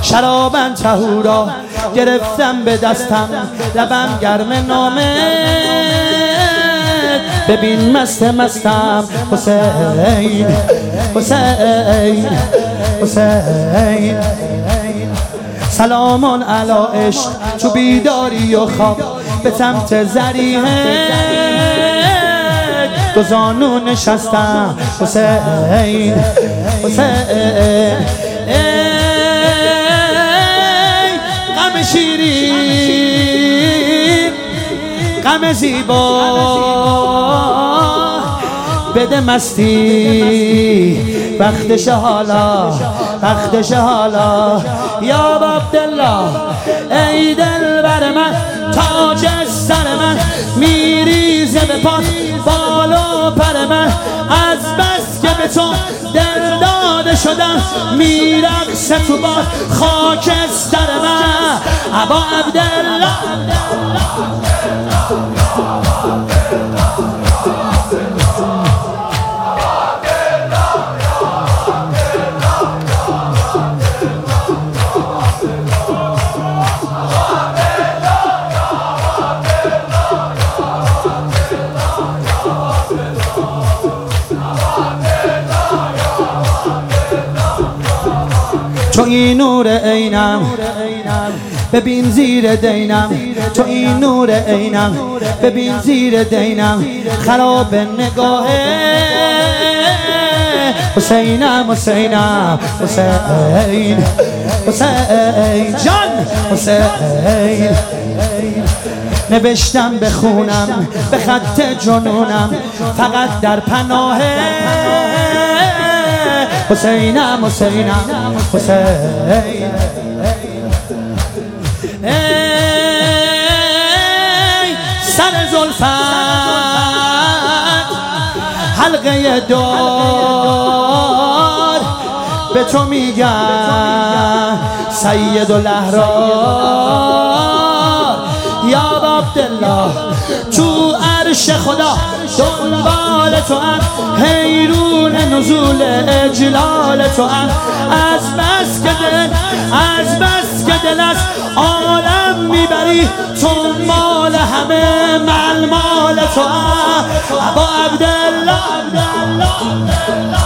شرابن طهورا گرفتم به دستم، لبم گرم نامه ببین مست مستم. حسین حسین حسین سلامان علا عشق تو بیداری و خواب، به سمت زریحه دو زانو نشستم. حسین حسین غم شیرین غم زیبا بده مستی وقتش حالا وقتش حالا. یا عبدالله ای دل بر من تاج سر من، میریزه به پاس بال و پر من، از بس که به تو دل داده شدم میرقصه تو باد خاکستر من. ابا عبدالله تو این نور عینم ببین زیر دینم، تو این نور عینم ببین زیر دینم، خراب نگاهه حسینم حسینم حسین حسین جان حسین. نوشتم بخونم به خط جنونم فقط در پناه حسینم حسینم حسین. ای سر زلفت حلقه دار به تو میگم سید الاحرار. یا عبدالله تو عرش خدا دنبال تو هم، حیرون نزول اجلال تو هم، از بس که دل از عالم میبری تو مال همه مال تو هم. ابا عبدالله